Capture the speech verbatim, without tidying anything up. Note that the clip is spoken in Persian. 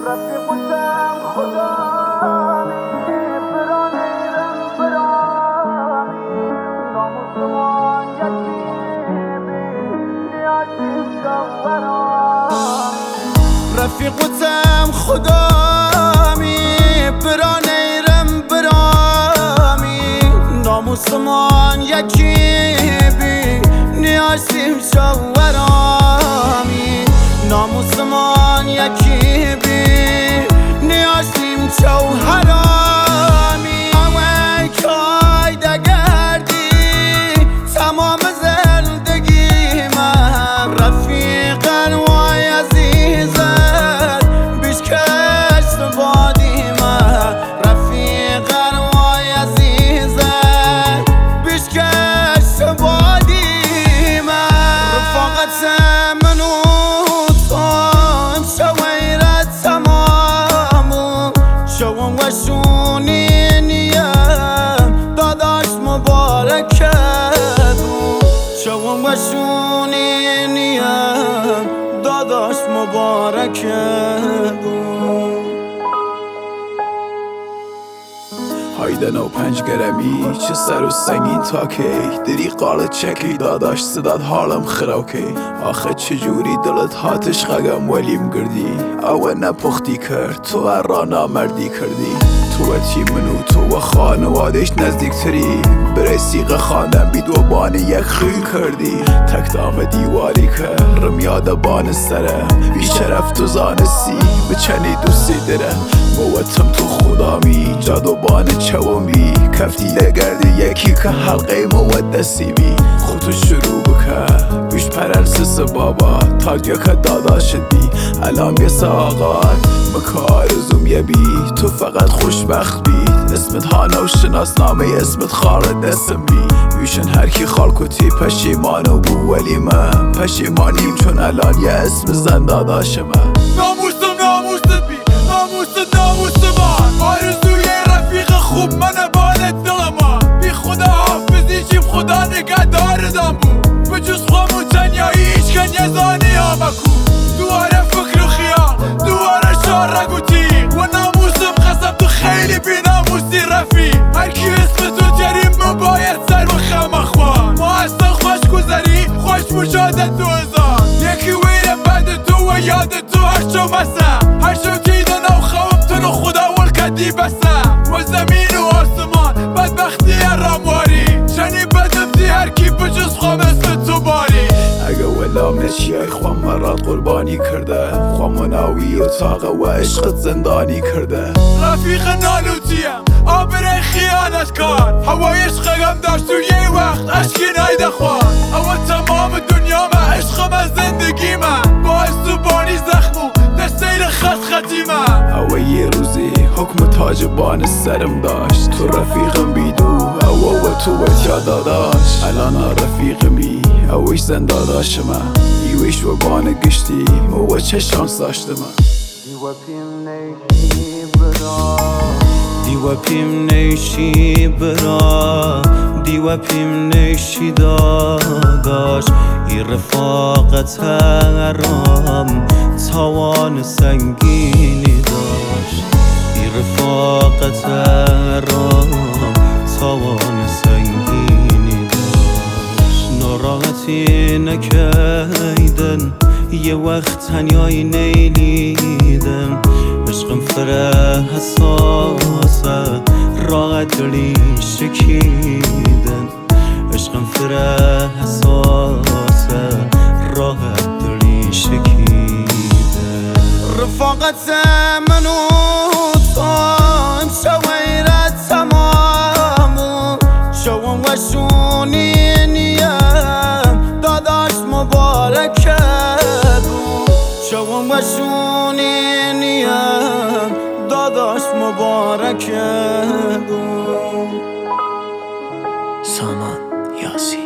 رفیقم خدا برانیرم برانی ناموسمان یکی نیازیم شورانی رفیقم خدا برانیرم برانی ناموسمان یکی بی نیازیم شورانی ناموسمان یکی بی نیازیم جوهرامی همه کای دگردی تمام زندگی من رفیقن وای عزیزن بیش کشت بادی من رفیقن وای عزیزن بیش کشت بادی من رفاقت منو وشونی نیم داداش مبارکه بود شوم وشونی نیم داداش مبارکه بود هایدن و پنج گرمی چه سر و سنگین تا کی دری قال چکی داداش صداد حالم خراکی آخه چجوری دلت هاتش خگم ولیم گردی او نپختی کرد تو را نامردی کردی تو چی منو تو و خانوادش نزدیک تری برسیق خواندم بی دو بان یک خیل کردی تک دام دیواری که رمیاد بان سرم بی شرف تو زانسی بچنی دوستی درم موتم تو خدامی جادو بان چومی کفتی لگردی یکی که حلقه مودسی بی خودتو شروع بکن بیش پرنسس بابا تا که دادا شدی الان بیس آقای مکارزم یه بی تو فقط خوشبخت بید اسمت هانا و شناسنامه اسمت خالد دستم بی ویشن هر کی خال کتی پشیمانو بو ولی من پشیمانیم چون الان یه اسم زن داداش من ناموسم ناموست بی ناموست ناموست من آرزوی رفیق خوب من بالت دلما بی خدا حافظی چیم خدا نگه داردم بو بجز خوامو تنیایی ایش کن یه زانی آمکو دواره فکر و خیال دواره شارگ و تیغ و ناموسم قسم تو خیلی بی ناموسی رفیق هر کی اسم تو جریم من باید سر بخم اخوان ما اصلا خوش گذری خوش مجادت تو ازان یکی ویره بعد تو و یاد تو هرچو مسا هرچو کیدن او خوام تو نو خدا والکدی بسا و زمین و آسمان بدبختی رامواری چنی بدم دی هر کی بجز خوام اسم تو باری اگه ولام نشیای خوام مراد قربانی کرده خوام مناوی و طاقه و عشقت زندانی کرده رفیق نالوتیم آبره خیانت کار هوای عشقم داشت تو یه وقت عشقی نایده خوان اول تمام دنیا من عشقم از زندگی من باعث تو بانی زخمو دستیل خط خطی من اوه یه روزی حکم تاجبان سرم داشت تو رفیقم بیدو اوه و تو وچا داداش الان رفیقمی اوش زن داداش من ایوش و بان گشتی و چه شانس داشته من دیو پیم نیشی برا دیو پیم نیشی برا دیو پیم نیشی داداش ای رفاقت رام توان سنگینی داشت ای رفاقت رام توان سنگینی داشت ناراحتی نکیدن یه وقت تنیایی نیلیدن عشقم فره حساسه راحت دلی شکیدن عشقم فره حساسه راحت دلی شکیدن رفاقت منو تو شویرت تمامو شوم وشونی نیم داداش مبارکه بود شوم وشونی نیم داداش مبارکه بود سامان یاسی